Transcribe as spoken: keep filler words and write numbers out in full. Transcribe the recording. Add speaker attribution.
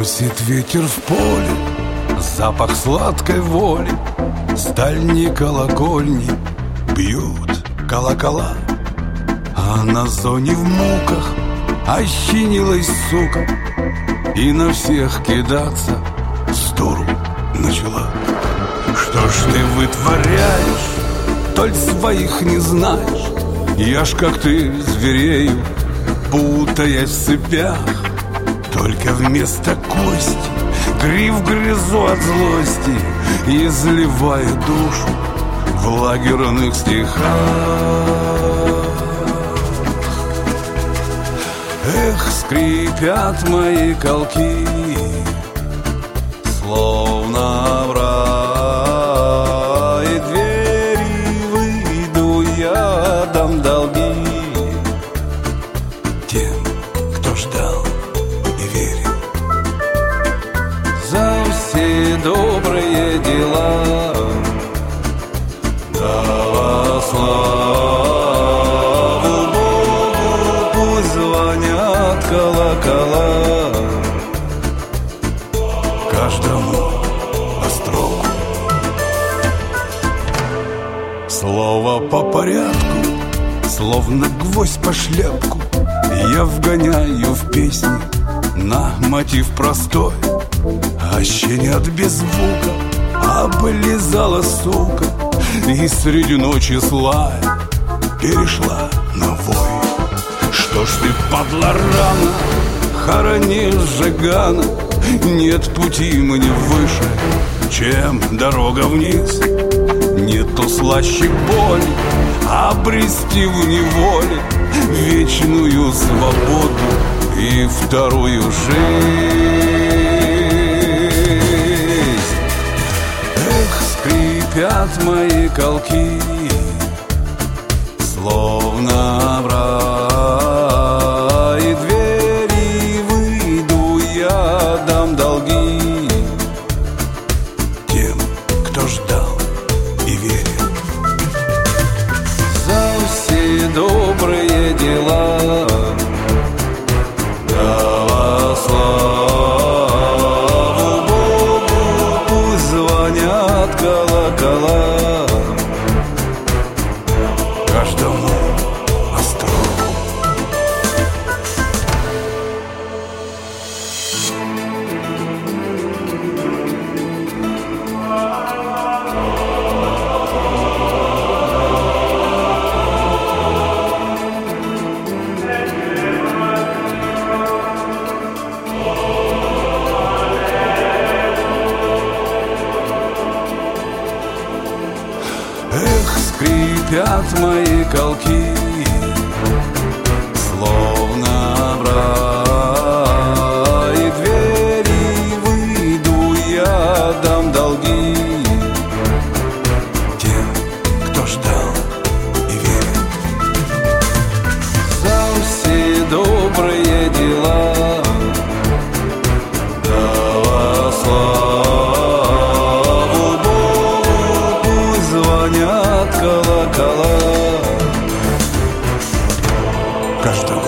Speaker 1: Носит ветер в поле запах сладкой воли, с дальней колокольни бьют колокола. А на зоне в муках ощенилась сука и на всех кидаться с дуру начала. Что ж ты вытворяешь, толь своих не знаешь? Я ж как ты зверею, путаясь в цепях. Только вместо кости гриф грызу от злости, изливая душу в лагерных стихах. Эх, скрипят мои колки, словно в рай двери, выйду я, дам долги тем, кто ждал и верил. За все добрые дела дала славу Богу, пусть звонят колокола каждому по строку. Слово по порядку, словно гвоздь по шляпку, я вгоняю в песни на мотив простой. А щенят без звука облизала сука, и среди ночи злая перешла на вой. Что ж ты, падла, рано хоронишь Жигана? Нет пути мне выше, чем дорога вниз. Нету слаще боли обрести в неволе вечную свободу и вторую жизнь. Эх, скрипят мои колки, словно в рай двери, выйду я, дам долги тем, кто ждал и верил. За все добрые дела дала славу Богу, пусть звонят колокола каждому по строку. Эх, скрипят мои колки, словно в рай двери, выйду я, дам долги тем, кто ждал и верил. За все добрые дела дала славу Богу, пусть звонят колокола каждому